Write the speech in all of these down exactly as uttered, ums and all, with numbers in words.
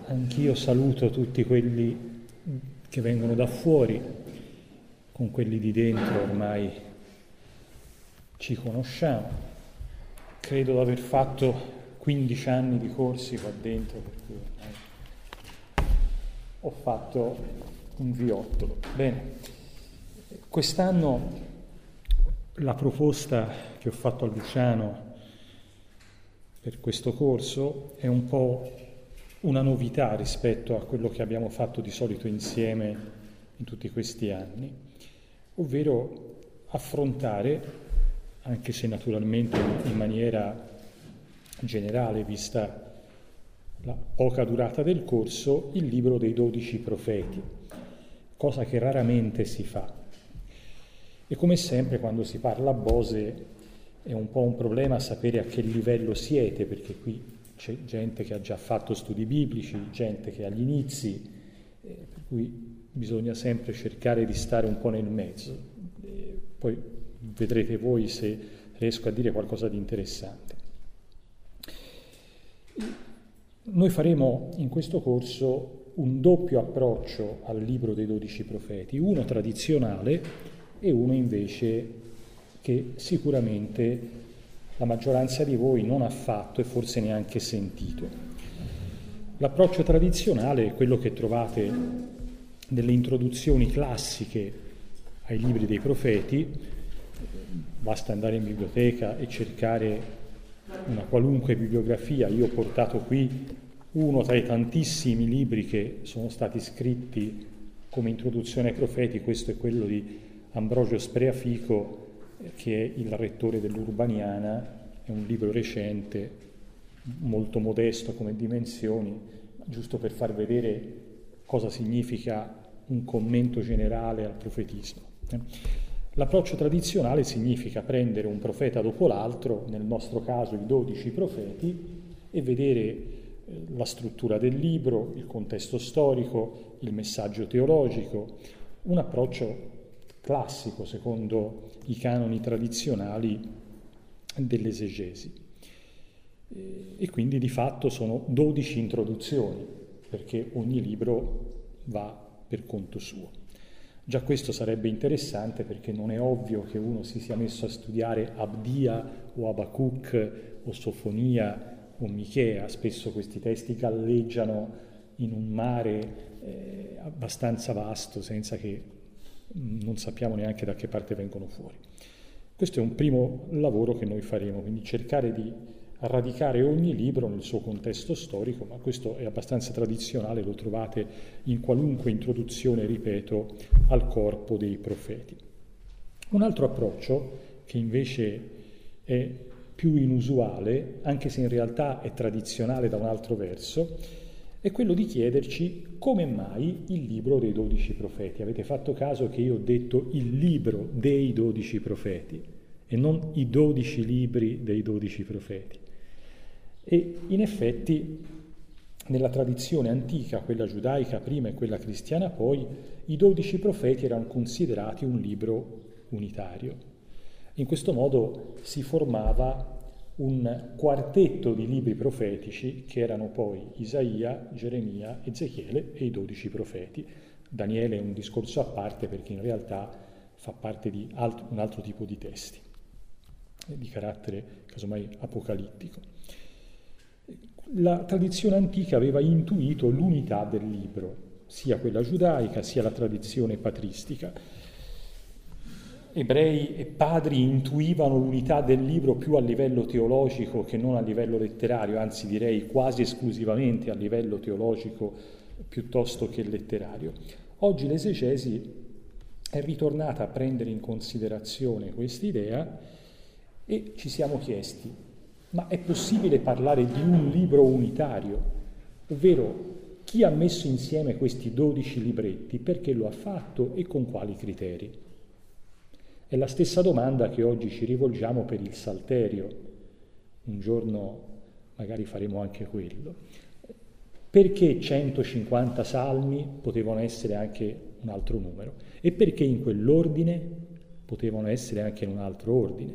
Anch'io saluto tutti quelli che vengono da fuori, con quelli di dentro ormai ci conosciamo. Credo di aver fatto quindici anni di corsi qua dentro, per cui ormai ho fatto un viottolo. Bene, quest'anno la proposta che ho fatto a Luciano per questo corso è un po' una novità rispetto a quello che abbiamo fatto di solito insieme in tutti questi anni, ovvero affrontare, anche se naturalmente in maniera generale, vista la poca durata del corso, il libro dei dodici profeti, cosa che raramente si fa. E come sempre quando si parla a Bose è un po' un problema sapere a che livello siete, perché qui c'è gente che ha già fatto studi biblici, gente che ha gli inizi, eh, per cui bisogna sempre cercare di stare un po' nel mezzo. Eh, poi vedrete voi se riesco a dire qualcosa di interessante. Noi faremo in questo corso un doppio approccio al libro dei dodici profeti, uno tradizionale e uno invece che sicuramente la maggioranza di voi non ha fatto e forse neanche sentito. L'approccio tradizionale è quello che trovate nelle introduzioni classiche ai libri dei profeti. Basta andare in biblioteca e cercare una qualunque bibliografia. Io ho portato qui uno tra i tantissimi libri che sono stati scritti come introduzione ai profeti. Questo è quello di Ambrogio Spreafico, che è il rettore dell'Urbaniana. È un libro recente, molto modesto come dimensioni, giusto per far vedere cosa significa un commento generale al profetismo. L'approccio tradizionale significa prendere un profeta dopo l'altro, nel nostro caso i dodici profeti, e vedere la struttura del libro, il contesto storico, il messaggio teologico, un approccio classico secondo i canoni tradizionali dell'esegesi. E quindi di fatto sono dodici introduzioni, perché ogni libro va per conto suo. Già questo sarebbe interessante, perché non è ovvio che uno si sia messo a studiare Abdia o Abacuc o Sofonia o Michea. Spesso questi testi galleggiano in un mare eh, abbastanza vasto, senza che non sappiamo neanche da che parte vengono fuori. Questo è un primo lavoro che noi faremo, quindi cercare di radicare ogni libro nel suo contesto storico, ma questo è abbastanza tradizionale, lo trovate in qualunque introduzione, ripeto, al corpo dei profeti. Un altro approccio, che invece è più inusuale, anche se in realtà è tradizionale da un altro verso, è quello di chiederci come mai il libro dei dodici profeti. Avete fatto caso che io ho detto il libro dei dodici profeti e non i dodici libri dei dodici profeti. E in effetti nella tradizione antica, quella giudaica prima e quella cristiana poi, i dodici profeti erano considerati un libro unitario. In questo modo si formava un quartetto di libri profetici che erano poi Isaia, Geremia, Ezechiele e i dodici profeti. Daniele è un discorso a parte, perché in realtà fa parte di alt- un altro tipo di testi, di carattere casomai apocalittico. La tradizione antica aveva intuito l'unità del libro, sia quella giudaica sia la tradizione patristica. Ebrei e padri intuivano l'unità del libro più a livello teologico che non a livello letterario, anzi direi quasi esclusivamente a livello teologico piuttosto che letterario. Oggi l'esegesi è ritornata a prendere in considerazione quest'idea e ci siamo chiesti: ma è possibile parlare di un libro unitario? Ovvero, chi ha messo insieme questi dodici libretti, perché lo ha fatto e con quali criteri? È la stessa domanda che oggi ci rivolgiamo per il Salterio. Un giorno magari faremo anche quello. Perché centocinquanta salmi potevano essere anche un altro numero? E perché in quell'ordine potevano essere anche in un altro ordine?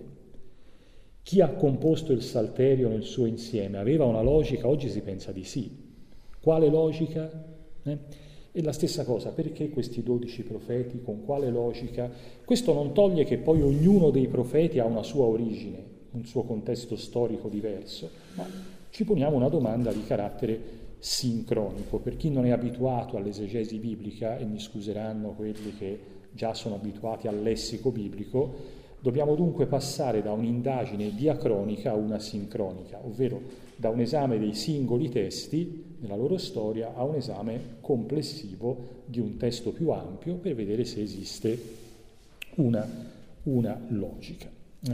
Chi ha composto il Salterio nel suo insieme aveva una logica? Oggi si pensa di sì. Quale logica? Eh? E la stessa cosa, perché questi dodici profeti, con quale logica? Questo non toglie che poi ognuno dei profeti ha una sua origine, un suo contesto storico diverso, ma ci poniamo una domanda di carattere sincronico. Per chi non è abituato all'esegesi biblica, e mi scuseranno quelli che già sono abituati al lessico biblico, dobbiamo dunque passare da un'indagine diacronica a una sincronica, ovvero da un esame dei singoli testi nella loro storia a un esame complessivo di un testo più ampio per vedere se esiste una, una logica.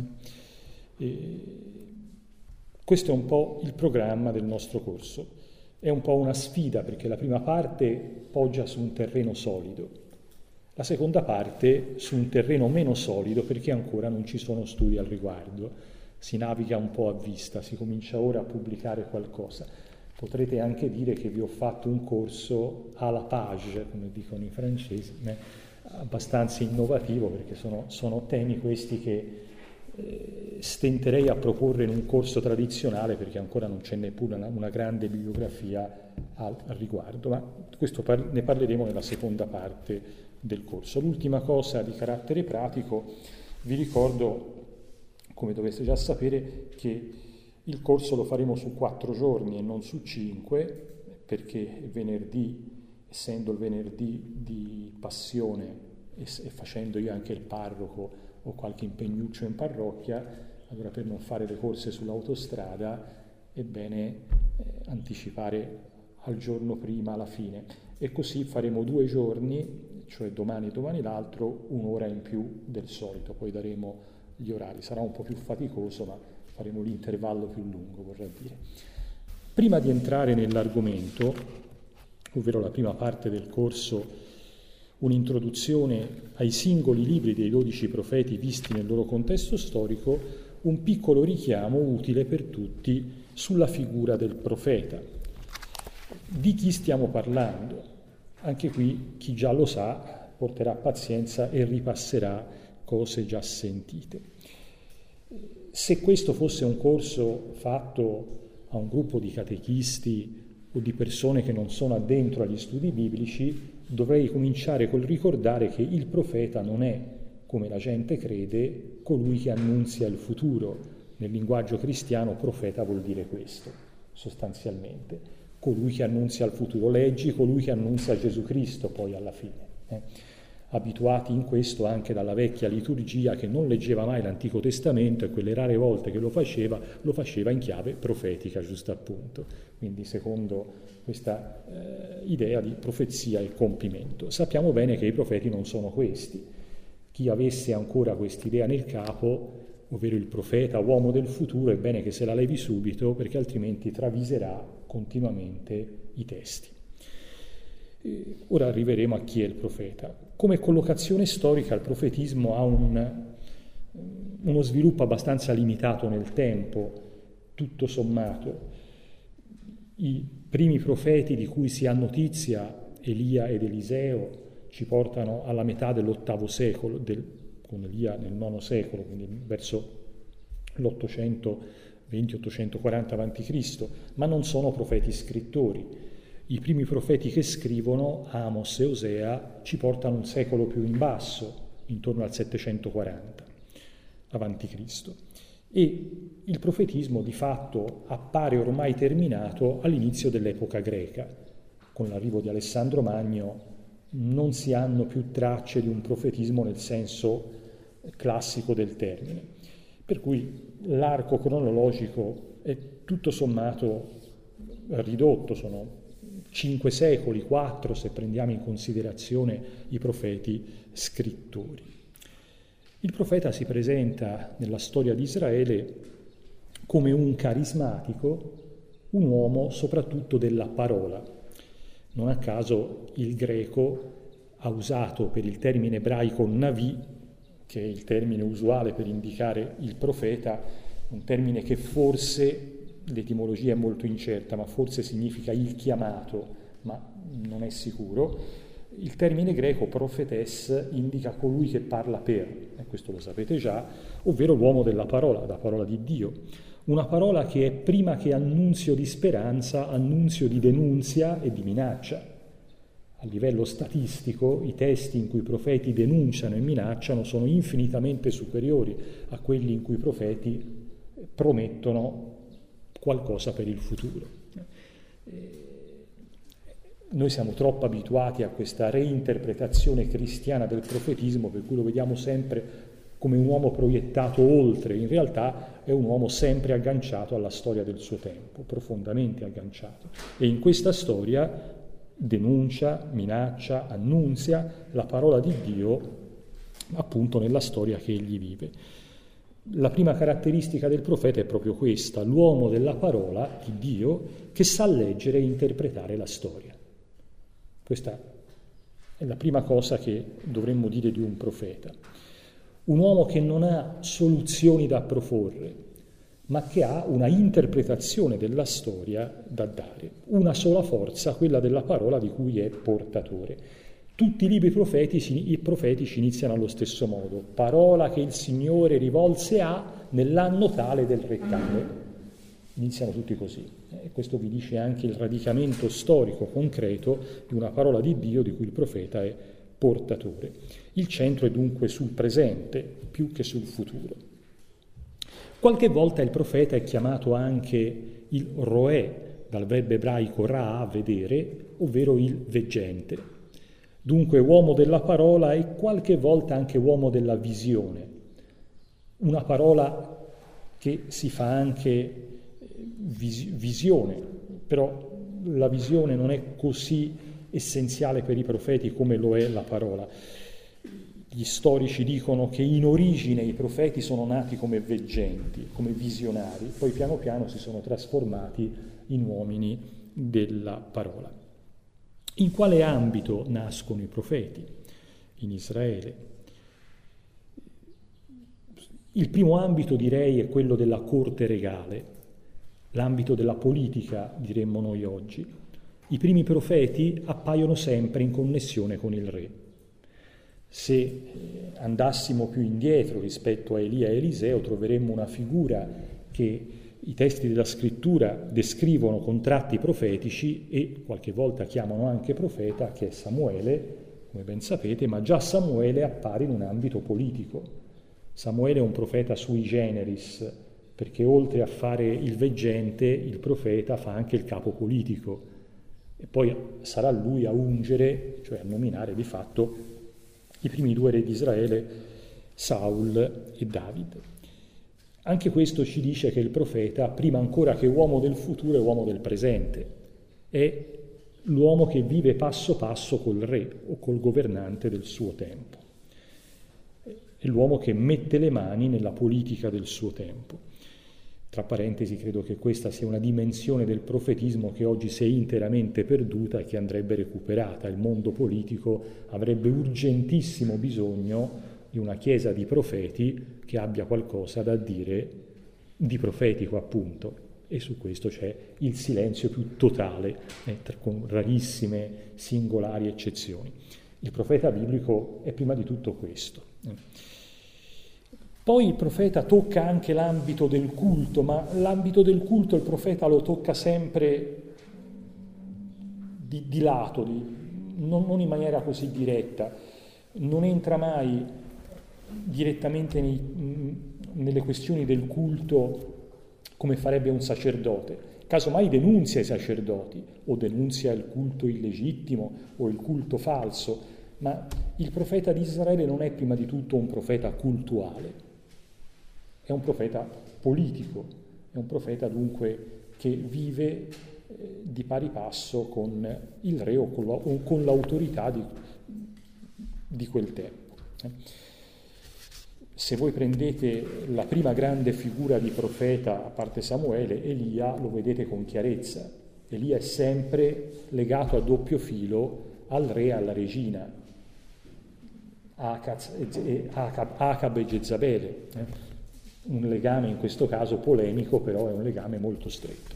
E questo è un po' il programma del nostro corso. È un po' una sfida perché la prima parte poggia su un terreno solido, la seconda parte su un terreno meno solido perché ancora non ci sono studi al riguardo, si naviga un po' a vista, si comincia ora a pubblicare qualcosa. Potrete anche dire che vi ho fatto un corso à la page, come dicono i francesi, eh, abbastanza innovativo perché sono, sono temi questi che eh, stenterei a proporre in un corso tradizionale perché ancora non c'è neppure una, una grande bibliografia al, al riguardo, ma questo par- ne parleremo nella seconda parte del corso. L'ultima cosa di carattere pratico, vi ricordo, come dovreste già sapere, che il corso lo faremo su quattro giorni e non su cinque, perché venerdì, essendo il venerdì di passione e, e facendo io anche il parroco o qualche impegnuccio in parrocchia, allora per non fare le corse sull'autostrada è bene eh, anticipare al giorno prima, alla fine. E così faremo due giorni, cioè domani e domani l'altro, un'ora in più del solito, poi daremo gli orari. Sarà un po' più faticoso, ma faremo l'intervallo più lungo, vorrei dire. Prima di entrare nell'argomento, ovvero la prima parte del corso, un'introduzione ai singoli libri dei dodici profeti visti nel loro contesto storico, un piccolo richiamo utile per tutti sulla figura del profeta. Di chi stiamo parlando? Anche qui chi già lo sa porterà pazienza e ripasserà cose già sentite. Se questo fosse un corso fatto a un gruppo di catechisti o di persone che non sono addentro agli studi biblici, dovrei cominciare col ricordare che il profeta non è, come la gente crede, colui che annunzia il futuro. Nel linguaggio cristiano profeta vuol dire questo, sostanzialmente. Colui che annunzia il futuro. Leggi colui che annunzia Gesù Cristo poi alla fine. Eh. Abituati in questo anche dalla vecchia liturgia che non leggeva mai l'Antico Testamento e quelle rare volte che lo faceva, lo faceva in chiave profetica, giusto appunto. Quindi secondo questa eh, idea di profezia e compimento. Sappiamo bene che i profeti non sono questi. Chi avesse ancora quest'idea nel capo, ovvero il profeta, uomo del futuro, è bene che se la levi subito perché altrimenti traviserà continuamente i testi. E ora arriveremo a chi è il profeta. Come collocazione storica il profetismo ha un, uno sviluppo abbastanza limitato nel tempo, tutto sommato. I primi profeti di cui si ha notizia, Elia ed Eliseo, ci portano alla metà dell'ottavo secolo, del, con Elia nel nono secolo, quindi verso l'ottocentoventi ottocentoquaranta avanti Cristo, ma non sono profeti scrittori. I primi profeti che scrivono, Amos e Osea, ci portano un secolo più in basso, intorno al settecentoquaranta avanti Cristo. E il profetismo di fatto appare ormai terminato all'inizio dell'epoca greca. Con l'arrivo di Alessandro Magno non si hanno più tracce di un profetismo nel senso classico del termine. Per cui l'arco cronologico è tutto sommato ridotto, sono cinque secoli, quattro se prendiamo in considerazione i profeti scrittori. Il profeta si presenta nella storia di Israele come un carismatico, un uomo soprattutto della parola. Non a caso il greco ha usato per il termine ebraico navi, che è il termine usuale per indicare il profeta, un termine che forse, l'etimologia è molto incerta, ma forse significa il chiamato, ma non è sicuro. Il termine greco profetes indica colui che parla per, e questo lo sapete già, ovvero l'uomo della parola, la parola di Dio. una parola che è prima che annunzio di speranza, annunzio di denunzia e di minaccia. A livello statistico i testi in cui i profeti denunciano e minacciano sono infinitamente superiori a quelli in cui i profeti promettono qualcosa per il futuro. Noi siamo troppo abituati a questa reinterpretazione cristiana del profetismo, per cui lo vediamo sempre come un uomo proiettato oltre. In realtà è un uomo sempre agganciato alla storia del suo tempo, profondamente agganciato. E in questa storia denuncia, minaccia, annunzia la parola di Dio appunto nella storia che egli vive. La prima caratteristica del profeta è proprio questa, l'uomo della parola di Dio che sa leggere e interpretare la storia. Questa è la prima cosa che dovremmo dire di un profeta. Un uomo che non ha soluzioni da proporre, ma che ha una interpretazione della storia da dare, una sola forza, quella della parola di cui è portatore. Tutti i libri profetici, i profetici iniziano allo stesso modo, parola che il Signore rivolse a nell'anno tale del re tale. Iniziano tutti così. E questo vi dice anche il radicamento storico concreto di una parola di Dio di cui il profeta è portatore. Il centro è dunque sul presente più che sul futuro. Qualche volta il profeta è chiamato anche il roè, dal verbo ebraico ra, vedere, ovvero il veggente. Dunque uomo della parola e qualche volta anche uomo della visione. Una parola che si fa anche vis- visione, però la visione non è così essenziale per i profeti come lo è la parola. Gli storici dicono che in origine i profeti sono nati come veggenti, come visionari, poi piano piano si sono trasformati in uomini della parola. In quale ambito nascono i profeti? In Israele. Il primo ambito, direi, è quello della corte regale, l'ambito della politica, diremmo noi oggi. I primi profeti appaiono sempre in connessione con il re. Se andassimo più indietro rispetto a Elia e Eliseo, troveremmo una figura che i testi della scrittura descrivono con tratti profetici e qualche volta chiamano anche profeta, che è Samuele, come ben sapete, ma già Samuele appare in un ambito politico. Samuele è un profeta sui generis, perché oltre a fare il veggente, il profeta fa anche il capo politico. E poi sarà lui a ungere, cioè a nominare di fatto, i primi due re di Israele, Saul e David. Anche questo ci dice che il profeta, prima ancora che uomo del futuro, è uomo del presente. È l'uomo che vive passo passo col re o col governante del suo tempo. È l'uomo che mette le mani nella politica del suo tempo. Tra parentesi, credo che questa sia una dimensione del profetismo che oggi si è interamente perduta e che andrebbe recuperata. Il mondo politico avrebbe urgentissimo bisogno di una chiesa di profeti che abbia qualcosa da dire di profetico, appunto, e su questo c'è il silenzio più totale, eh, con rarissime singolari eccezioni. Il profeta biblico è prima di tutto questo. Poi il profeta tocca anche l'ambito del culto, ma l'ambito del culto il profeta lo tocca sempre di, di lato, di, non, non in maniera così diretta, non entra mai direttamente nei, nelle questioni del culto come farebbe un sacerdote. Casomai denunzia i sacerdoti o denunzia il culto illegittimo o il culto falso, ma il profeta di Israele non è prima di tutto un profeta cultuale. È un profeta politico, è un profeta dunque che vive eh, di pari passo con il re o con, la, o con l'autorità di, di quel tempo. Se voi prendete la prima grande figura di profeta, a parte Samuele, Elia, lo vedete con chiarezza. Elia è sempre legato a doppio filo al re e alla regina, Acaz e, Acab, Acab e Jezabele. Eh? Un legame in questo caso polemico, però è un legame molto stretto.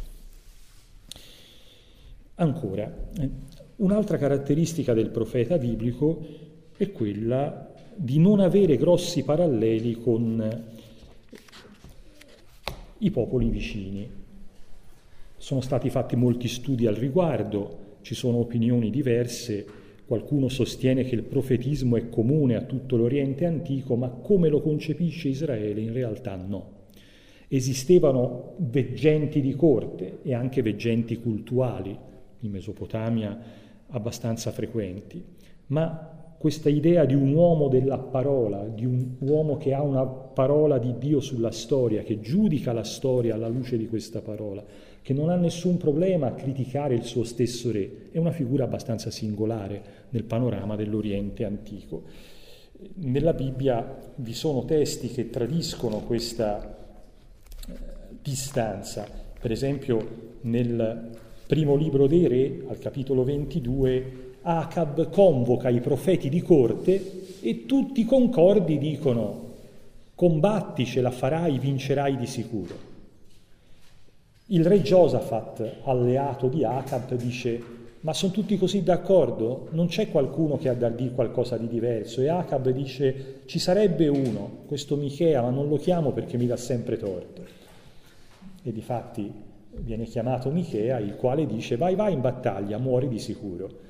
Ancora, un'altra caratteristica del profeta biblico è quella di non avere grossi paralleli con i popoli vicini. Sono stati fatti molti studi al riguardo, ci sono opinioni diverse, qualcuno sostiene che il profetismo è comune a tutto l'Oriente antico, ma come lo concepisce Israele in realtà no. Esistevano veggenti di corte e anche veggenti cultuali, in Mesopotamia abbastanza frequenti, ma questa idea di un uomo della parola, di un uomo che ha una parola di Dio sulla storia, che giudica la storia alla luce di questa parola, che non ha nessun problema a criticare il suo stesso re, è una figura abbastanza singolare nel panorama dell'Oriente antico. Nella Bibbia vi sono testi che tradiscono questa eh, distanza. Per esempio nel primo libro dei Re, al capitolo ventidue, Acab convoca i profeti di corte e tutti concordi dicono: combatti, ce la farai, vincerai di sicuro. Il re Giosafat, alleato di Acab, dice: ma sono tutti così d'accordo? Non c'è qualcuno che ha da dire qualcosa di diverso? E Acab dice: ci sarebbe uno, questo Michea, ma non lo chiamo perché mi dà sempre torto. E difatti viene chiamato Michea, il quale dice: vai vai in battaglia, muori di sicuro.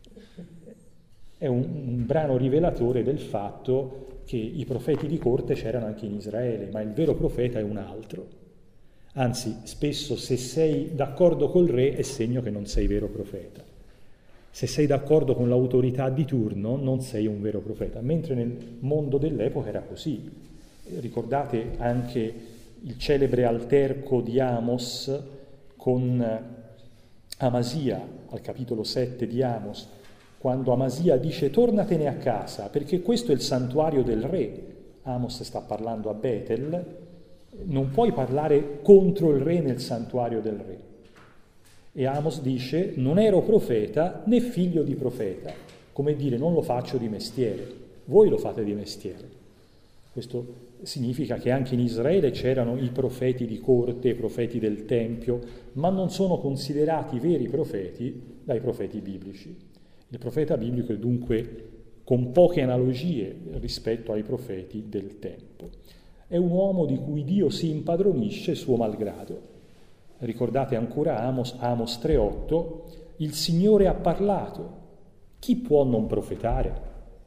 È un, un brano rivelatore del fatto che i profeti di corte c'erano anche in Israele, ma il vero profeta è un altro. Anzi, spesso se sei d'accordo col re è segno che non sei vero profeta. Se sei d'accordo con l'autorità di turno non sei un vero profeta, mentre nel mondo dell'epoca era così. Ricordate anche il celebre alterco di Amos con Amasia, al capitolo sette di Amos, quando Amasia dice: tornatene a casa, perché questo è il santuario del re. Amos sta parlando a Betel, non puoi parlare contro il re nel santuario del re. E Amos dice: non ero profeta né figlio di profeta, come dire non lo faccio di mestiere, voi lo fate di mestiere. Questo significa che anche in Israele c'erano i profeti di corte, i profeti del Tempio, ma non sono considerati veri profeti dai profeti biblici. Il profeta biblico è dunque con poche analogie rispetto ai profeti del tempo. È un uomo di cui Dio si impadronisce suo malgrado. Ricordate ancora Amos, Amos tre otto, il Signore ha parlato, chi può non profetare?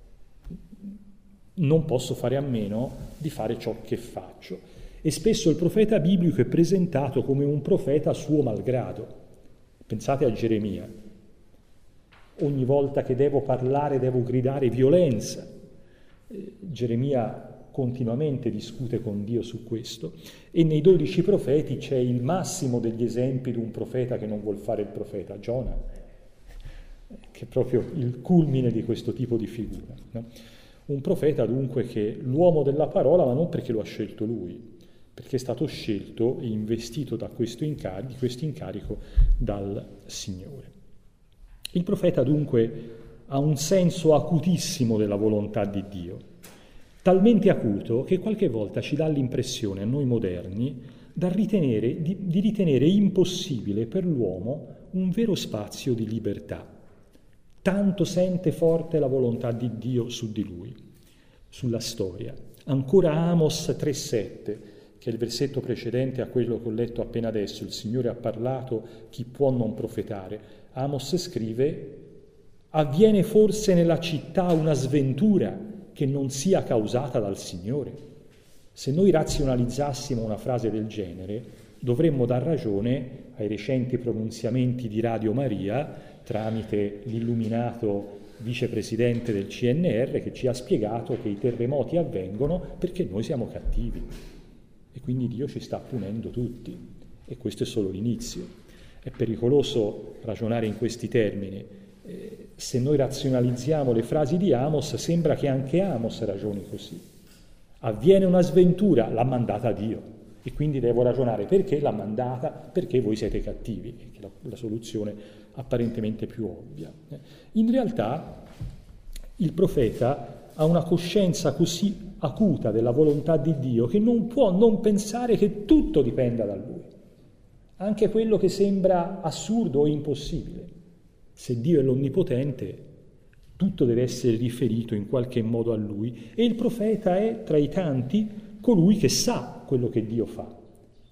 Non posso fare a meno di fare ciò che faccio. E spesso il profeta biblico è presentato come un profeta a suo malgrado. Pensate a Geremia. Ogni volta che devo parlare devo gridare violenza. Eh, Geremia continuamente discute con Dio su questo, e nei dodici profeti c'è il massimo degli esempi di un profeta che non vuol fare il profeta, Giona, che è proprio il culmine di questo tipo di figura, no? Un profeta dunque che è l'uomo della parola, ma non perché lo ha scelto lui, perché è stato scelto e investito da questo incarico, di questo incarico dal Signore. Il profeta dunque ha un senso acutissimo della volontà di Dio, talmente acuto che qualche volta ci dà l'impressione a noi moderni da ritenere, di, di ritenere impossibile per l'uomo un vero spazio di libertà. Tanto sente forte la volontà di Dio su di lui, sulla storia. Ancora Amos tre sette, che è il versetto precedente a quello che ho letto appena adesso, il Signore ha parlato, chi può non profetare. Amos scrive: avviene forse nella città una sventura che non sia causata dal Signore? Se noi razionalizzassimo una frase del genere, dovremmo dar ragione ai recenti pronunziamenti di Radio Maria tramite l'illuminato vicepresidente del C N R che ci ha spiegato che i terremoti avvengono perché noi siamo cattivi e quindi Dio ci sta punendo tutti, e questo è solo l'inizio. È pericoloso ragionare in questi termini. Eh, se noi razionalizziamo le frasi di Amos, sembra che anche Amos ragioni così. Avviene una sventura, l'ha mandata Dio, e quindi devo ragionare perché l'ha mandata, perché voi siete cattivi, che è la, la soluzione apparentemente più ovvia. In realtà il profeta ha una coscienza così acuta della volontà di Dio che non può non pensare che tutto dipenda da lui. Anche quello che sembra assurdo o impossibile. Se Dio è l'Onnipotente, tutto deve essere riferito in qualche modo a Lui, e il profeta è, tra i tanti, colui che sa quello che Dio fa.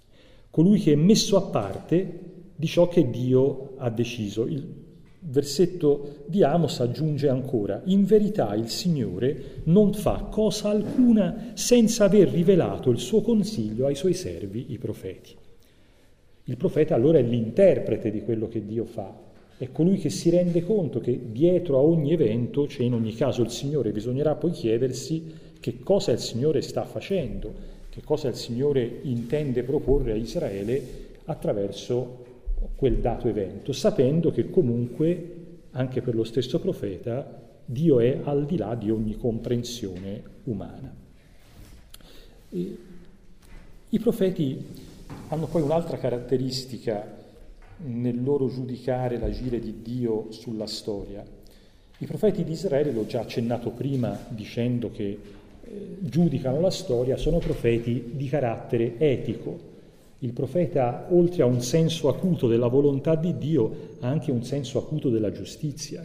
colui che è messo a parte di ciò che Dio ha deciso. Il versetto di Amos aggiunge ancora: in verità il Signore non fa cosa alcuna senza aver rivelato il suo consiglio ai suoi servi, i profeti. Il profeta allora è l'interprete di quello che Dio fa, è colui che si rende conto che dietro a ogni evento c'è in ogni caso il Signore. Bisognerà poi chiedersi che cosa il Signore sta facendo, che cosa il Signore intende proporre a Israele attraverso quel dato evento, sapendo che comunque, anche per lo stesso profeta, Dio è al di là di ogni comprensione umana. E i profeti hanno poi un'altra caratteristica nel loro giudicare l'agire di Dio sulla storia. I profeti di Israele, l'ho già accennato prima dicendo che eh, giudicano la storia, sono profeti di carattere etico. Il profeta, oltre a un senso acuto della volontà di Dio, ha anche un senso acuto della giustizia,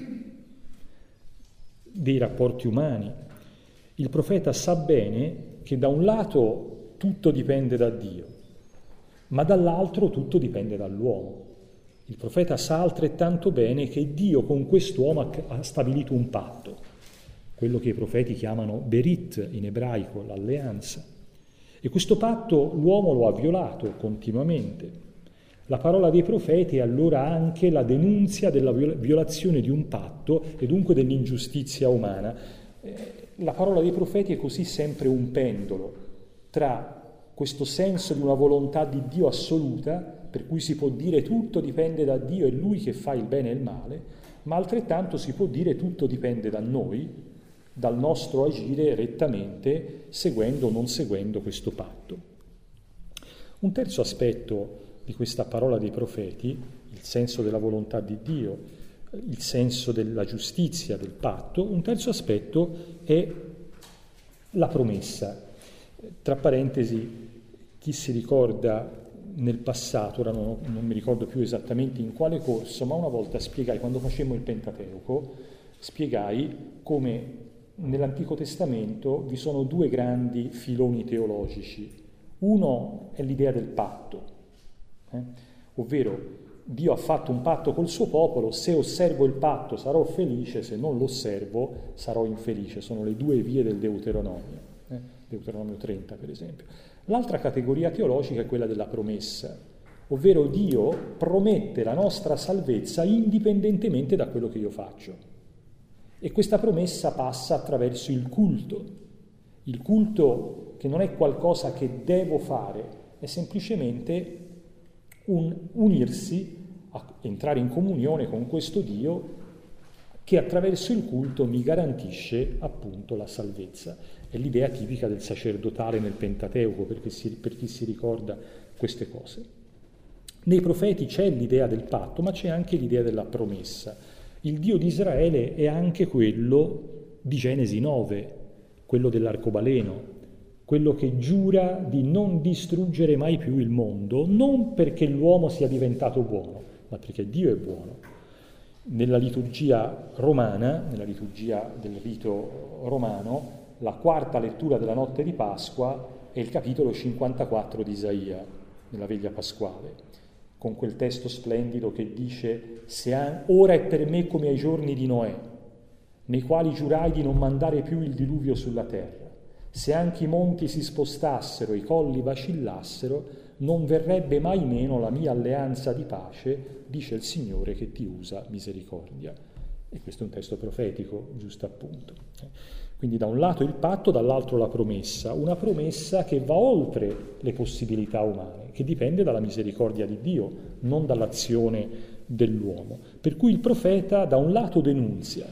dei rapporti umani. Il profeta sa bene che da un lato tutto dipende da Dio, ma dall'altro tutto dipende dall'uomo. Il profeta sa altrettanto bene che Dio con quest'uomo ha stabilito un patto, quello che i profeti chiamano berit in ebraico, l'alleanza. E questo patto l'uomo lo ha violato continuamente. La parola dei profeti è allora anche la denunzia della violazione di un patto e dunque dell'ingiustizia umana. La parola dei profeti è così sempre un pendolo tra questo senso di una volontà di Dio assoluta, per cui si può dire tutto dipende da Dio, è Lui che fa il bene e il male, ma altrettanto si può dire tutto dipende da noi, dal nostro agire rettamente, seguendo o non seguendo questo patto. Un terzo aspetto di questa parola dei profeti, il senso della volontà di Dio, il senso della giustizia, del patto, un terzo aspetto è la promessa. Tra parentesi, chi si ricorda nel passato, ora non, non mi ricordo più esattamente in quale corso, ma una volta spiegai, quando facemmo il Pentateuco, spiegai come nell'Antico Testamento vi sono due grandi filoni teologici. Uno è l'idea del patto, eh? ovvero Dio ha fatto un patto col suo popolo, se osservo il patto sarò felice, se non lo osservo sarò infelice. Sono le due vie del Deuteronomio, eh? Deuteronomio trenta per esempio. L'altra categoria teologica è quella della promessa, ovvero Dio promette la nostra salvezza indipendentemente da quello che io faccio. E questa promessa passa attraverso il culto. Il culto che non è qualcosa che devo fare, è semplicemente un unirsi, a entrare in comunione con questo Dio che attraverso il culto mi garantisce appunto la salvezza. È l'idea tipica del sacerdotale nel Pentateuco, perché si, per chi si ricorda queste cose. Nei profeti c'è l'idea del patto, ma c'è anche l'idea della promessa. Il Dio di Israele è anche quello di Genesi nove, quello dell'arcobaleno, quello che giura di non distruggere mai più il mondo, non perché l'uomo sia diventato buono, ma perché Dio è buono. Nella liturgia romana, nella liturgia del rito romano, la quarta lettura della notte di Pasqua è il capitolo cinquantaquattro di Isaia, nella veglia pasquale, con quel testo splendido che dice: se ha, ora è per me come ai giorni di Noè, nei quali giurai di non mandare più il diluvio sulla terra. Se anche i monti si spostassero e i colli vacillassero, non verrebbe mai meno la mia alleanza di pace, dice il Signore che ti usa misericordia. E questo è un testo profetico, giusto appunto. Quindi da un lato il patto, dall'altro la promessa, una promessa che va oltre le possibilità umane, che dipende dalla misericordia di Dio, non dall'azione dell'uomo. Per cui il profeta da un lato denunzia,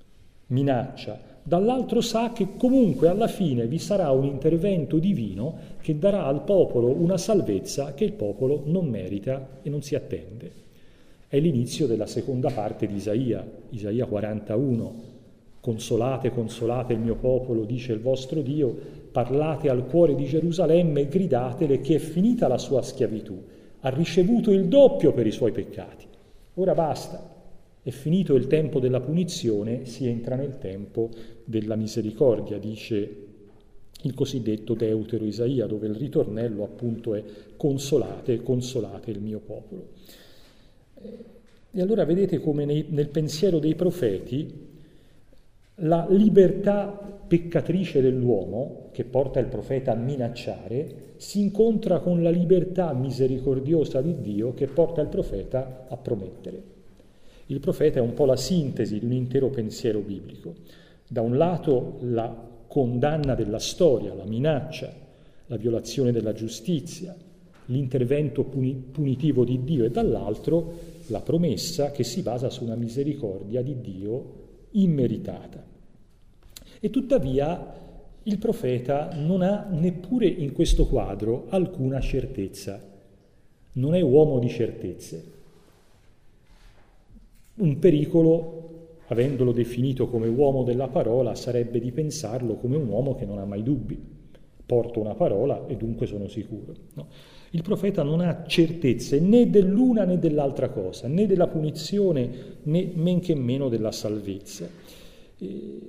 minaccia, dall'altro sa che comunque alla fine vi sarà un intervento divino che darà al popolo una salvezza che il popolo non merita e non si attende. È l'inizio della seconda parte di Isaia, Isaia quarantuno. Consolate, consolate il mio popolo, dice il vostro Dio, parlate al cuore di Gerusalemme e gridatele che è finita la sua schiavitù, ha ricevuto il doppio per i suoi peccati. Ora basta. È finito il tempo della punizione, si entra nel tempo della misericordia, dice il cosiddetto Deutero Isaia, dove il ritornello appunto è consolate, consolate il mio popolo. E allora vedete come nei, nel pensiero dei profeti la libertà peccatrice dell'uomo, che porta il profeta a minacciare, si incontra con la libertà misericordiosa di Dio che porta il profeta a promettere. Il profeta è un po' la sintesi di un intero pensiero biblico. Da un lato la condanna della storia, la minaccia, la violazione della giustizia, l'intervento puni- punitivo di Dio, e dall'altro la promessa che si basa su una misericordia di Dio immeritata. E tuttavia il profeta non ha neppure in questo quadro alcuna certezza, non è uomo di certezze. Un pericolo, avendolo definito come uomo della parola, sarebbe di pensarlo come un uomo che non ha mai dubbi. Porto una parola e dunque sono sicuro. No. Il profeta non ha certezze né dell'una né dell'altra cosa, né della punizione né men che meno della salvezza. E...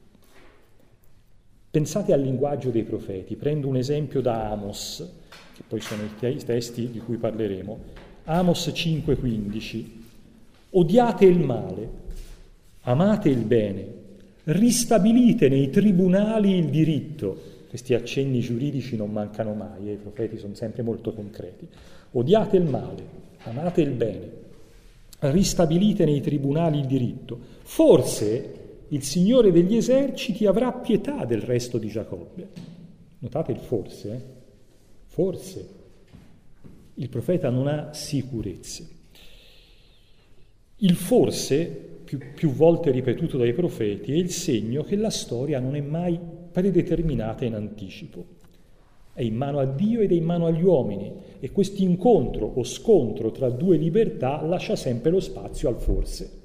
Pensate al linguaggio dei profeti. Prendo un esempio da Amos, che poi sono i testi di cui parleremo. Amos cinque quindici. Odiate il male, amate il bene, ristabilite nei tribunali il diritto. Questi accenni giuridici non mancano mai, eh? I profeti sono sempre molto concreti. Odiate il male, amate il bene, ristabilite nei tribunali il diritto. Forse il Signore degli eserciti avrà pietà del resto di Giacobbe. Notate il forse, eh? Forse. Il profeta non ha sicurezze. Il forse, più, più volte ripetuto dai profeti, è il segno che la storia non è mai predeterminata in anticipo. È in mano a Dio ed è in mano agli uomini, e questo incontro o scontro tra due libertà lascia sempre lo spazio al forse.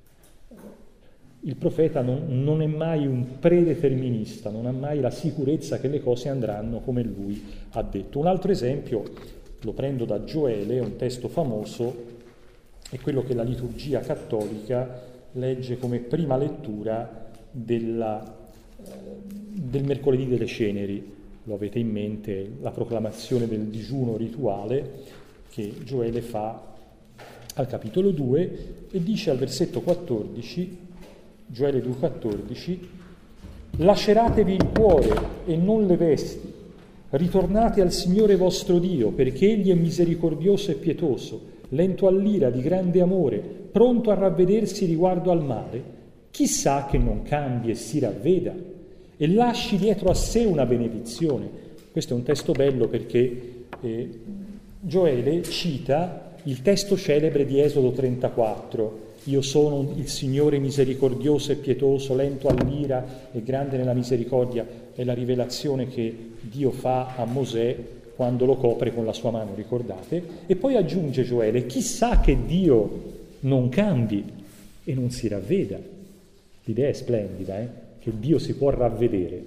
Il profeta non, non è mai un predeterminista, non ha mai la sicurezza che le cose andranno come lui ha detto. Un altro esempio, lo prendo da Gioele, un testo famoso, è quello che la liturgia cattolica legge come prima lettura della, eh, del mercoledì delle ceneri. Lo avete in mente, la proclamazione del digiuno rituale che Gioele fa al capitolo due e dice al versetto quattordici, Gioele due quattordici, laceratevi il cuore e non le vesti, ritornate al Signore vostro Dio, perché Egli è misericordioso e pietoso, lento all'ira, di grande amore, pronto a ravvedersi riguardo al male. Chissà che non cambi e si ravveda e lasci dietro a sé una benedizione. Questo è un testo bello perché eh, Gioele cita il testo celebre di Esodo trentaquattro. Io sono il Signore misericordioso e pietoso, lento all'ira e grande nella misericordia. È la rivelazione che Dio fa a Mosè quando lo copre con la sua mano, ricordate? E poi aggiunge Gioele, chissà che Dio non cambi e non si ravveda. L'idea è splendida, eh? Che Dio si può ravvedere.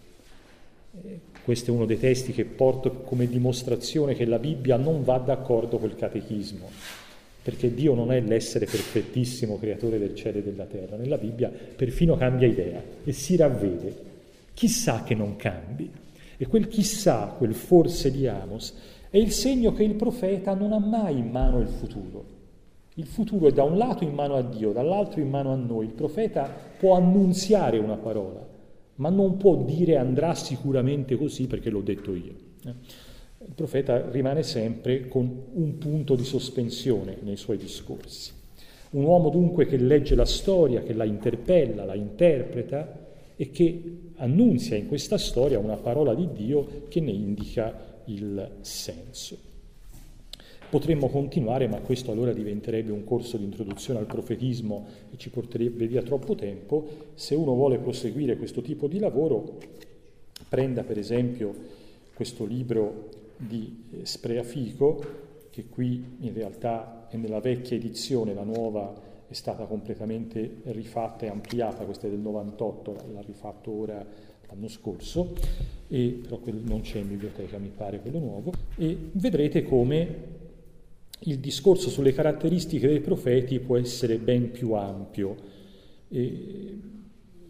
Eh, questo è uno dei testi che porto come dimostrazione che la Bibbia non va d'accordo col catechismo, perché Dio non è l'essere perfettissimo creatore del cielo e della terra. Nella Bibbia perfino cambia idea e si ravvede. Chissà che non cambi. E quel chissà, quel forse di Amos, è il segno che il profeta non ha mai in mano il futuro. Il futuro è da un lato in mano a Dio, dall'altro in mano a noi. Il profeta può annunziare una parola, ma non può dire andrà sicuramente così perché l'ho detto io. Il profeta rimane sempre con un punto di sospensione nei suoi discorsi. Un uomo dunque che legge la storia, che la interpella, la interpreta e che annunzia in questa storia una parola di Dio che ne indica il senso. Potremmo continuare, ma questo allora diventerebbe un corso di introduzione al profetismo e ci porterebbe via troppo tempo. Se uno vuole proseguire questo tipo di lavoro, prenda per esempio questo libro di Spreafico, che qui in realtà è nella vecchia edizione, la nuova è stata completamente rifatta e ampliata, questa è del novantotto, l'ha rifatto ora l'anno scorso, e, però non c'è in biblioteca, mi pare, quello nuovo, e vedrete come il discorso sulle caratteristiche dei profeti può essere ben più ampio. E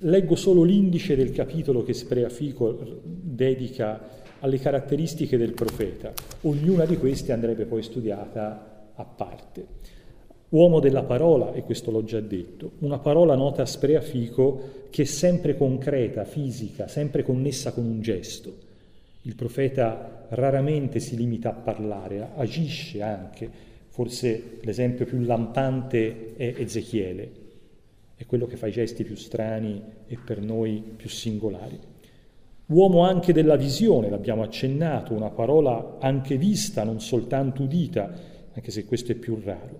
leggo solo l'indice del capitolo che Spreafico dedica alle caratteristiche del profeta. Ognuna di queste andrebbe poi studiata a parte. Uomo della parola, e questo l'ho già detto, una parola nota a Spreafico che è sempre concreta, fisica, sempre connessa con un gesto. Il profeta raramente si limita a parlare, agisce anche. Forse l'esempio più lampante è Ezechiele, è quello che fa i gesti più strani e per noi più singolari. Uomo anche della visione, l'abbiamo accennato, una parola anche vista, non soltanto udita, anche se questo è più raro.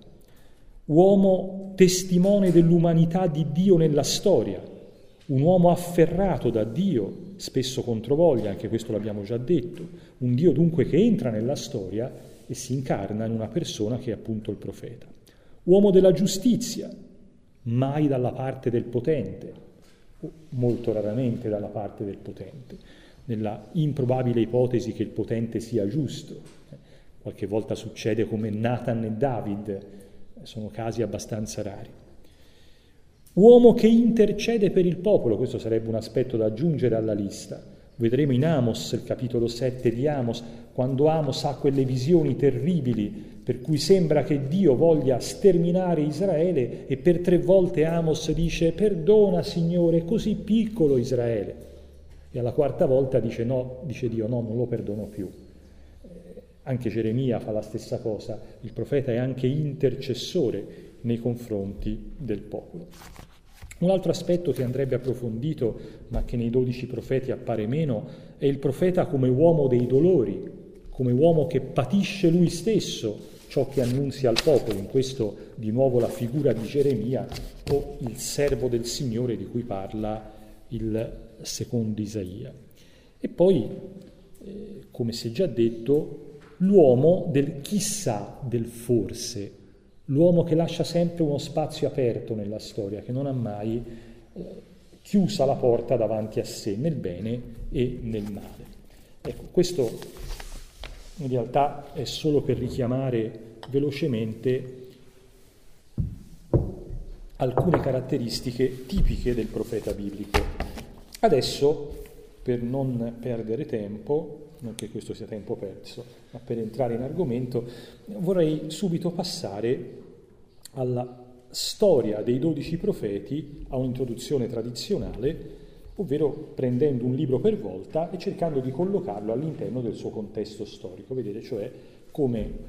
Uomo testimone dell'umanità di Dio nella storia, un uomo afferrato da Dio, spesso controvoglia, anche questo l'abbiamo già detto, un Dio dunque che entra nella storia e si incarna in una persona che è appunto il profeta. Uomo della giustizia, mai dalla parte del potente, molto raramente dalla parte del potente, nella improbabile ipotesi che il potente sia giusto. Qualche volta succede come Nathan e David, sono casi abbastanza rari. Uomo che intercede per il popolo, questo sarebbe un aspetto da aggiungere alla lista. Vedremo in Amos, il capitolo sette di Amos, quando Amos ha quelle visioni terribili per cui sembra che Dio voglia sterminare Israele e per tre volte Amos dice perdona Signore, è così piccolo Israele. E alla quarta volta dice no, dice Dio no, non lo perdono più. Eh, anche Geremia fa la stessa cosa, il profeta è anche intercessore nei confronti del popolo. Un altro aspetto che andrebbe approfondito, ma che nei dodici profeti appare meno, è il profeta come uomo dei dolori, come uomo che patisce lui stesso ciò che annunzia al popolo, in questo di nuovo la figura di Geremia o il servo del Signore di cui parla il secondo Isaia. E poi, eh, come si è già detto, l'uomo del chissà, del forse, l'uomo che lascia sempre uno spazio aperto nella storia, che non ha mai eh, chiusa la porta davanti a sé, nel bene e nel male. Ecco, questo in realtà è solo per richiamare velocemente alcune caratteristiche tipiche del profeta biblico. Adesso, per non perdere tempo, non che questo sia tempo perso, ma per entrare in argomento, vorrei subito passare alla storia dei dodici profeti, a un'introduzione tradizionale, ovvero prendendo un libro per volta e cercando di collocarlo all'interno del suo contesto storico, vedere cioè come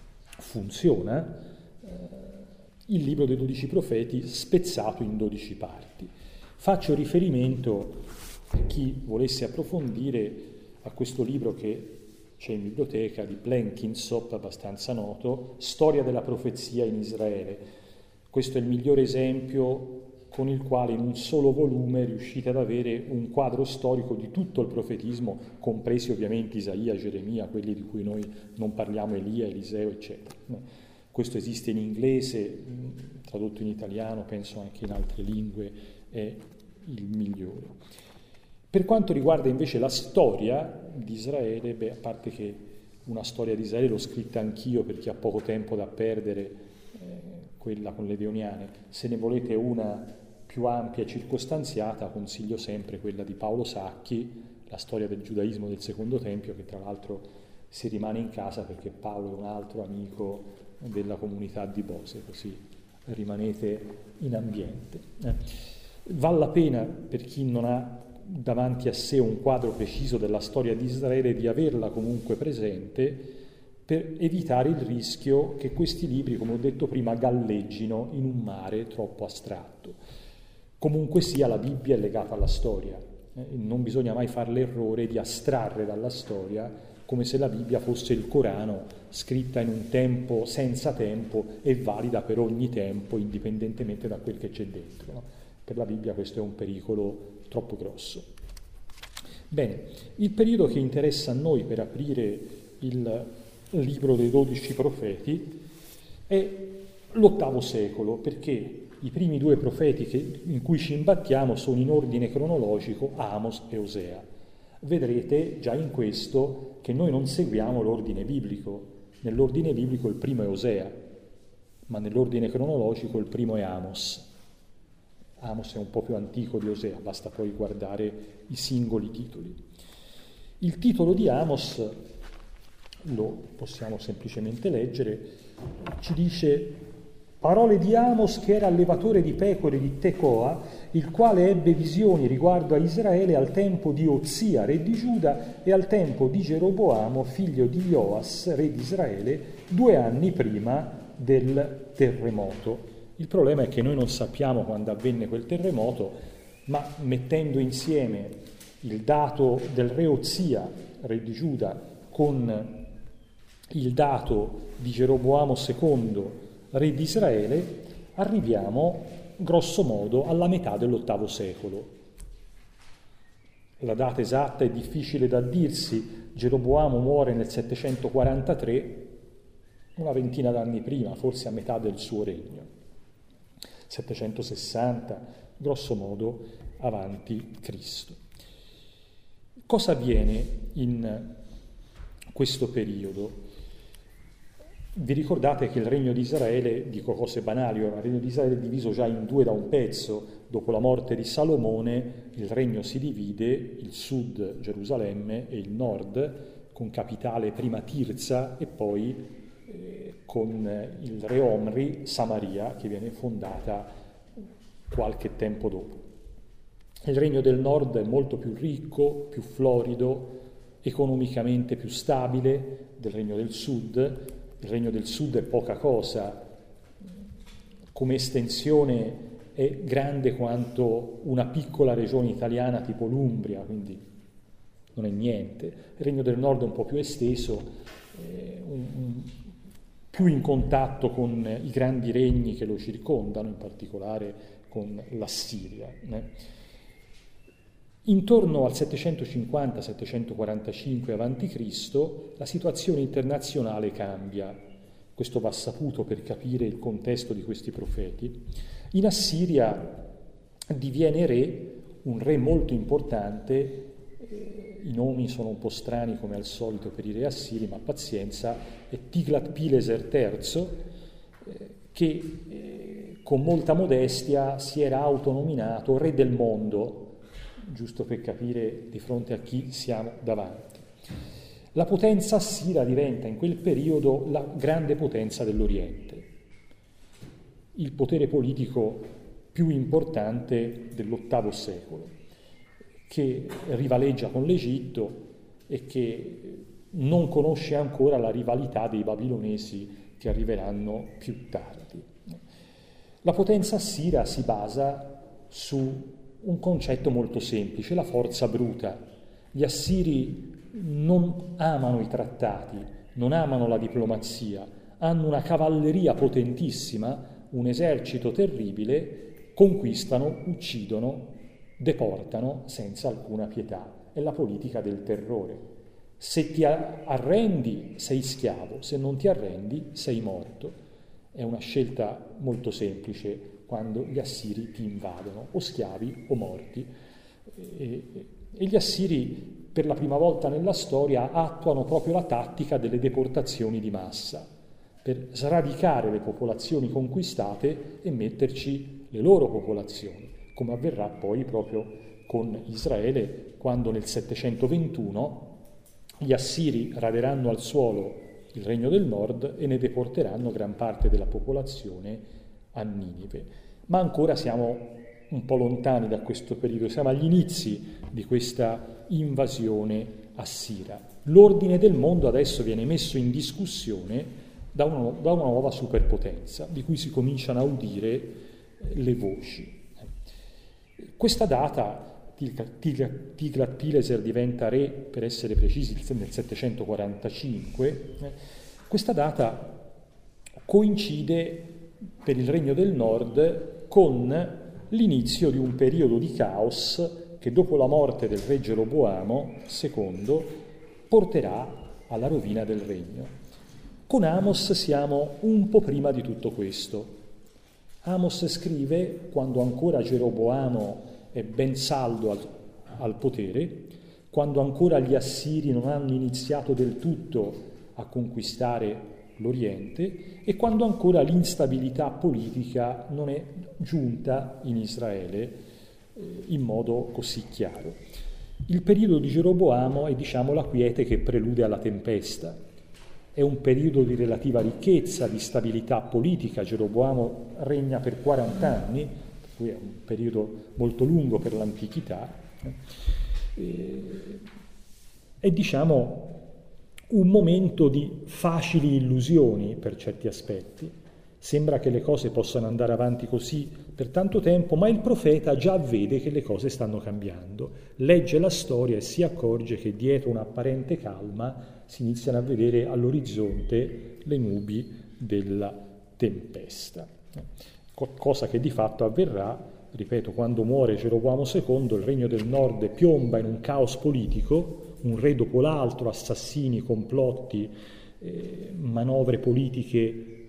funziona eh, il libro dei dodici profeti spezzato in dodici parti. Faccio riferimento, a chi volesse approfondire, a questo libro che c'è in biblioteca di Blenkinsop, abbastanza noto, Storia della profezia in Israele. Questo è il migliore esempio con il quale in un solo volume riuscite ad avere un quadro storico di tutto il profetismo, compresi ovviamente Isaia, Geremia, quelli di cui noi non parliamo, Elia, Eliseo, eccetera. Questo esiste in inglese, tradotto in italiano, penso anche in altre lingue, è il migliore. Per quanto riguarda invece la storia di Israele, beh, a parte che una storia di Israele l'ho scritta anch'io per chi ha poco tempo da perdere, eh, quella con le Deoniane, se ne volete una più ampia e circostanziata, consiglio sempre quella di Paolo Sacchi, la storia del giudaismo del Secondo Tempio, che tra l'altro si rimane in casa perché Paolo è un altro amico della comunità di Bose, così rimanete in ambiente. Eh. Vale la pena, per chi non ha davanti a sé un quadro preciso della storia di Israele, di averla comunque presente, per evitare il rischio che questi libri, come ho detto prima, galleggino in un mare troppo astratto. Comunque sia, la Bibbia è legata alla storia, eh? Non bisogna mai fare l'errore di astrarre dalla storia come se la Bibbia fosse il Corano, scritta in un tempo senza tempo e valida per ogni tempo, indipendentemente da quel che c'è dentro, no? Per la Bibbia questo è un pericolo troppo grosso. Bene, il periodo che interessa a noi per aprire il libro dei dodici profeti è l'ottavo secolo, perché i primi due profeti che, in cui ci imbattiamo sono in ordine cronologico Amos e Osea. Vedrete già in questo che noi non seguiamo l'ordine biblico. Nell'ordine biblico il primo è Osea, ma nell'ordine cronologico il primo è Amos. Amos è un po' più antico di Osea, basta poi guardare i singoli titoli. Il titolo di Amos, lo possiamo semplicemente leggere, ci dice: parole di Amos, che era allevatore di pecore di Tecoa, il quale ebbe visioni riguardo a Israele al tempo di Ozia, re di Giuda, e al tempo di Geroboamo, figlio di Joas, re di Israele, due anni prima del terremoto. Il problema è che noi non sappiamo quando avvenne quel terremoto, ma mettendo insieme il dato del re Ozia, re di Giuda, con il dato di Geroboamo secondo, re di Israele, arriviamo grosso modo alla metà dell'ottavo secolo. La data esatta è difficile da dirsi. Geroboamo muore nel settecentoquarantatré, una ventina d'anni prima, forse a metà del suo regno. settecentosessanta, grosso modo, avanti Cristo. Cosa avviene in questo periodo? Vi ricordate che il regno di Israele, dico cose banali, il regno di Israele è diviso già in due da un pezzo. Dopo la morte di Salomone il regno si divide, il sud Gerusalemme e il nord, con capitale prima Tirza e poi eh, con il re Omri Samaria, che viene fondata qualche tempo dopo. Il regno del nord è molto più ricco, più florido, economicamente più stabile del regno del sud. Il regno del sud è poca cosa, come estensione è grande quanto una piccola regione italiana tipo l'Umbria, quindi non è niente. Il regno del nord è un po' più esteso, eh, un, un, più in contatto con i grandi regni che lo circondano, in particolare con l'Assiria. Eh. Intorno al settecentocinquanta settecentoquarantacinque avanti Cristo la situazione internazionale cambia. Questo va saputo per capire il contesto di questi profeti. In Assiria diviene re un re molto importante, eh, i nomi sono un po' strani come al solito per i re assiri, ma pazienza, è Tiglat-Pileser terzo, eh, che eh, con molta modestia si era autonominato re del mondo, giusto per capire di fronte a chi siamo davanti. La potenza assira diventa in quel periodo la grande potenza dell'Oriente, il potere politico più importante dell'ottavo secolo, che rivaleggia con l'Egitto e che non conosce ancora la rivalità dei babilonesi che arriveranno più tardi. La potenza assira si basa su un concetto molto semplice, la forza bruta. Gli assiri non amano i trattati, non amano la diplomazia, hanno una cavalleria potentissima, un esercito terribile, conquistano, uccidono, deportano senza alcuna pietà. È la politica del terrore. Se ti arrendi sei schiavo, se non ti arrendi sei morto. È una scelta molto semplice quando gli assiri ti invadono, o schiavi o morti. E, e gli assiri per la prima volta nella storia attuano proprio la tattica delle deportazioni di massa, per sradicare le popolazioni conquistate e metterci le loro popolazioni, come avverrà poi proprio con Israele, quando nel settecentoventuno gli assiri raderanno al suolo il regno del nord e ne deporteranno gran parte della popolazione a Ninive. Ma ancora siamo un po' lontani da questo periodo, siamo agli inizi di questa invasione assira. L'ordine del mondo adesso viene messo in discussione da una, da una nuova superpotenza, di cui si cominciano a udire le voci. Questa data, Tiglat-Pileser diventa re, per essere precisi, nel settecentoquarantacinque, questa data coincide per il regno del nord con l'inizio di un periodo di caos che dopo la morte del re Geroboamo secondo porterà alla rovina del regno. Con Amos siamo un po' prima di tutto questo. Amos scrive quando ancora Geroboamo è ben saldo al, al potere, quando ancora gli assiri non hanno iniziato del tutto a conquistare l'Oriente e quando ancora l'instabilità politica non è giunta in Israele eh, in modo così chiaro. Il periodo di Geroboamo è, diciamo, la quiete che prelude alla tempesta. È un periodo di relativa ricchezza, di stabilità politica. Geroboamo regna per quaranta anni, per cui è un periodo molto lungo per l'antichità. È, diciamo, un momento di facili illusioni per certi aspetti. Sembra che le cose possano andare avanti così per tanto tempo, ma il profeta già vede che le cose stanno cambiando. Legge la storia e si accorge che dietro un'apparente calma si iniziano a vedere all'orizzonte le nubi della tempesta. Cosa che di fatto avverrà, ripeto, quando muore Geroboamo secondo, il regno del nord piomba in un caos politico, un re dopo l'altro, assassini, complotti, eh, manovre politiche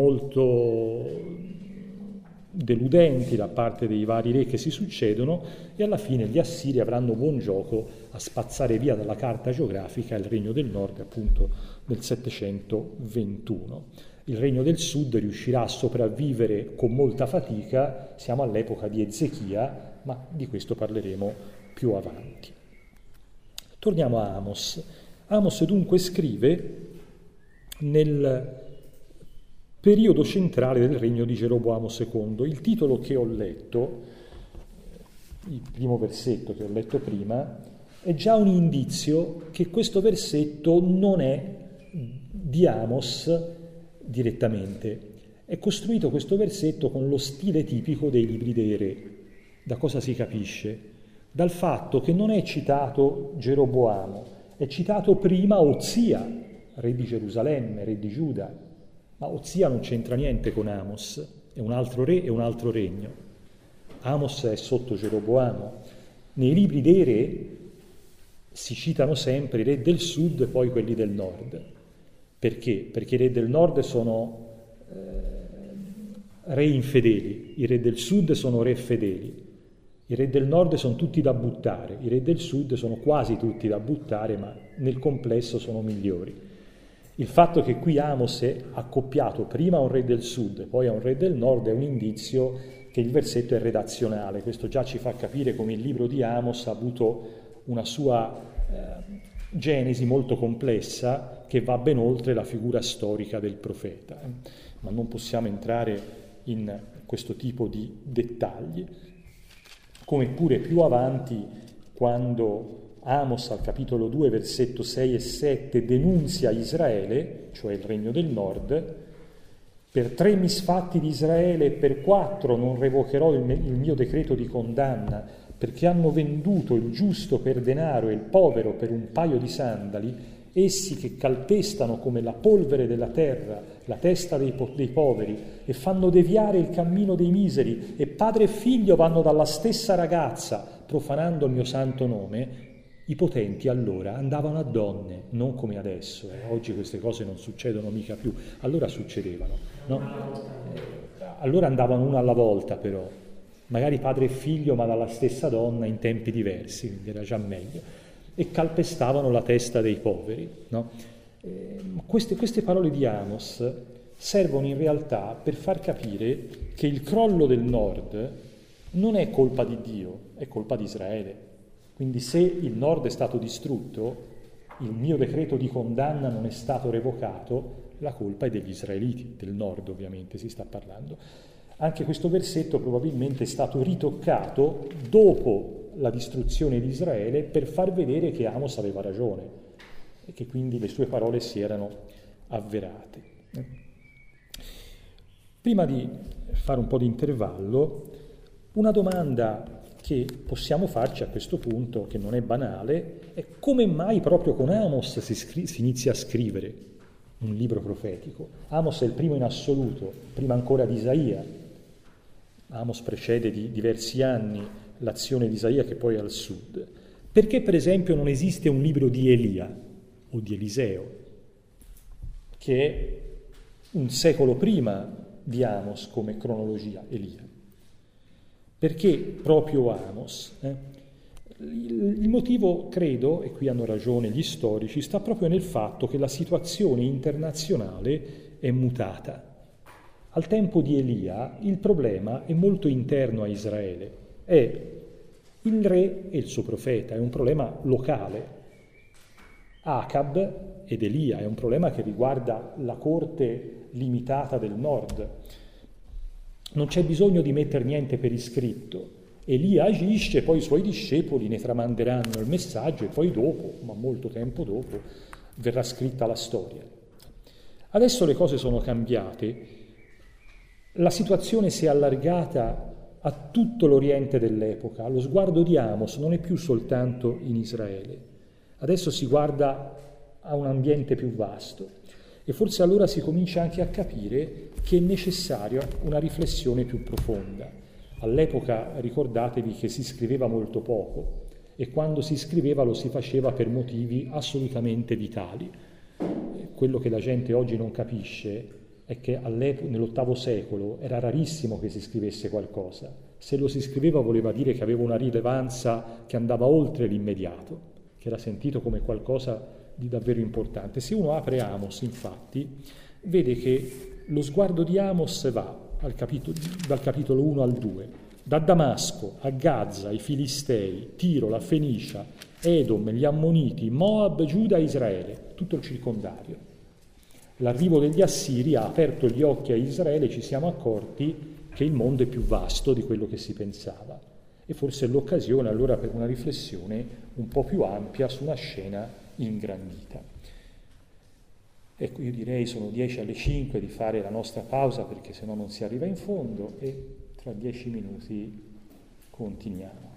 molto deludenti da parte dei vari re che si succedono, e alla fine gli assiri avranno buon gioco a spazzare via dalla carta geografica il regno del nord, appunto nel settecentoventuno. Il regno del sud riuscirà a sopravvivere con molta fatica, siamo all'epoca di Ezechia, ma di questo parleremo più avanti. Torniamo a Amos. Amos dunque scrive nel periodo centrale del regno di Geroboamo secondo. Il titolo che ho letto, il primo versetto che ho letto prima, è già un indizio che questo versetto non è di Amos direttamente. È costruito questo versetto con lo stile tipico dei libri dei re. Da cosa si capisce? Dal fatto che non è citato Geroboamo, è citato prima Ozia, re di Gerusalemme, re di Giuda. Ma Ozia non c'entra niente con Amos, è un altro re e un altro regno. Amos è sotto Geroboamo. Nei libri dei re si citano sempre i re del sud e poi quelli del nord. Perché? Perché i re del nord sono eh, re infedeli, i re del sud sono re fedeli. I re del nord sono tutti da buttare, i re del sud sono quasi tutti da buttare, ma nel complesso sono migliori. Il fatto che qui Amos è accoppiato prima a un re del sud e poi a un re del nord è un indizio che il versetto è redazionale. Questo già ci fa capire come il libro di Amos ha avuto una sua eh, genesi molto complessa che va ben oltre la figura storica del profeta. Ma non possiamo entrare in questo tipo di dettagli. Come pure più avanti, quando Amos al capitolo due, versetto sei e sette, denunzia Israele, cioè il regno del nord: per tre misfatti di Israele e per quattro non revocherò il, il mio decreto di condanna, perché hanno venduto il giusto per denaro e il povero per un paio di sandali, essi che calpestano come la polvere della terra la testa dei, po- dei poveri e fanno deviare il cammino dei miseri, e padre e figlio vanno dalla stessa ragazza, profanando il mio santo nome. I potenti allora andavano a donne, non come adesso, eh. Oggi queste cose non succedono mica più, allora succedevano, no? Eh, allora andavano una alla volta però, magari padre e figlio ma dalla stessa donna in tempi diversi, quindi era già meglio, e calpestavano la testa dei poveri, no? Eh, queste, queste parole di Amos servono in realtà per far capire che il crollo del nord non è colpa di Dio, è colpa di Israele. Quindi se il nord è stato distrutto, il mio decreto di condanna non è stato revocato, la colpa è degli israeliti, del nord ovviamente si sta parlando. Anche questo versetto probabilmente è stato ritoccato dopo la distruzione di Israele per far vedere che Amos aveva ragione e che quindi le sue parole si erano avverate. Prima di fare un po' di intervallo, una domanda che possiamo farci a questo punto, che non è banale, è come mai proprio con Amos si, scri- si inizia a scrivere un libro profetico. Amos è il primo in assoluto, prima ancora di Isaia. Amos precede di diversi anni l'azione di Isaia, che poi è al sud. Perché per esempio non esiste un libro di Elia o di Eliseo, che è un secolo prima di Amos come cronologia, Elia? Perché proprio Amos? Eh? Il motivo, credo, e qui hanno ragione gli storici, sta proprio nel fatto che la situazione internazionale è mutata. Al tempo di Elia il problema è molto interno a Israele, è il re e il suo profeta, è un problema locale. Acab ed Elia è un problema che riguarda la corte limitata del nord. Non c'è bisogno di mettere niente per iscritto. Elia agisce, poi i suoi discepoli ne tramanderanno il messaggio e poi dopo, ma molto tempo dopo, verrà scritta la storia. Adesso le cose sono cambiate. La situazione si è allargata a tutto l'Oriente dell'epoca. Lo sguardo di Amos non è più soltanto in Israele. Adesso si guarda a un ambiente più vasto e forse allora si comincia anche a capire che è necessaria una riflessione più profonda. All'epoca ricordatevi che si scriveva molto poco e quando si scriveva lo si faceva per motivi assolutamente vitali. Quello che la gente oggi non capisce è che nell'ottavo secolo era rarissimo che si scrivesse qualcosa. Se lo si scriveva voleva dire che aveva una rilevanza che andava oltre l'immediato, che era sentito come qualcosa di davvero importante. Se uno apre Amos, infatti, vede che lo sguardo di Amos va al capitolo, dal capitolo uno al due, da Damasco a Gaza, i Filistei, Tiro, la Fenicia, Edom, gli Ammoniti, Moab, Giuda e Israele, tutto il circondario. L'arrivo degli Assiri ha aperto gli occhi a Israele e ci siamo accorti che il mondo è più vasto di quello che si pensava. E forse è l'occasione allora per una riflessione un po' più ampia su una scena ingrandita. Ecco, io direi sono dieci alle cinque di fare la nostra pausa perché sennò non si arriva in fondo e tra dieci minuti continuiamo.